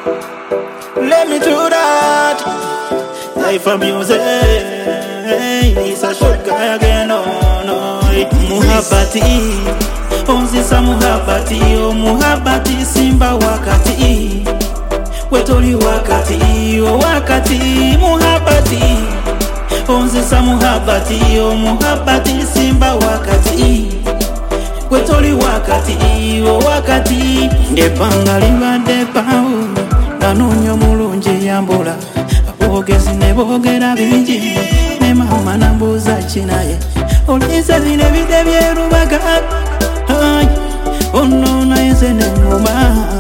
Let me do that. Life of music, it's a short guy again, no. Muhabbati, onzisa muhabbati, oh muhabbati simba wakati. Wetoli wakati, oh wakati, muhabbati. Onzisa muhabbati, oh muhabbati simba wakati. Wetoli wakati, oh wakati. Ndepanga liba depao, nanonyo mulungi yambula. Abogezi ne bogera bingi, ne mama nambuza kinaye. Olisa vine vide vyerubaga, ono na eze ne ngoma.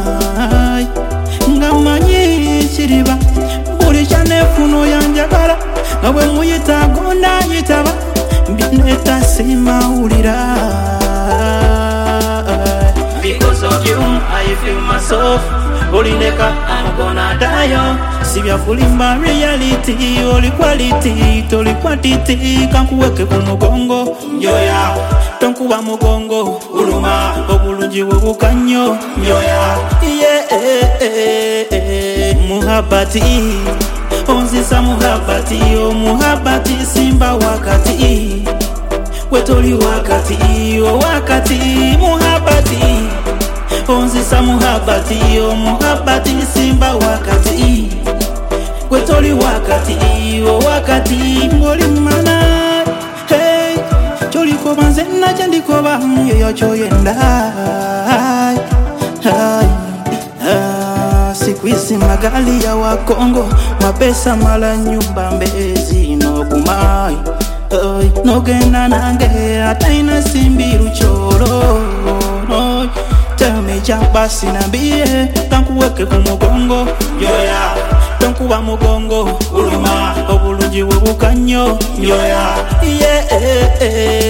Ngamanyi chiriba, buli chanefuno yanjagala. Ngawe muyita gonda yitaba, bineta sima ulira. Because of you, I feel myself. Olineka, I'm gonna die. Sibya fulimba reality, oli quality, toli quantity. Kankuweke kumugongo, njoya. Tonkuba mugongo, uluma. Obulungi bubukanyo, njoya. Muhabbati, onzisa muhabbati, oh muhabbati simba wakati. Wetoli wakati, oh wakati, muhabbati. Onzisa muhabbati, oh muhabbati simba wakati. Wetoli wakati, oh wakati, ngoli mana. Hey, choli koba nzena jandi koba, yoyo choyenda. Sikuisi magali ya wakongo, mapesa mala nyumba mbezi no kumai. No gena nange, ataina simbiru choro. Tell basi nambie, tankuweke kumugongo, yoya. Tankuba mugongo, uluma. Obulungi bubukanyo, yoya.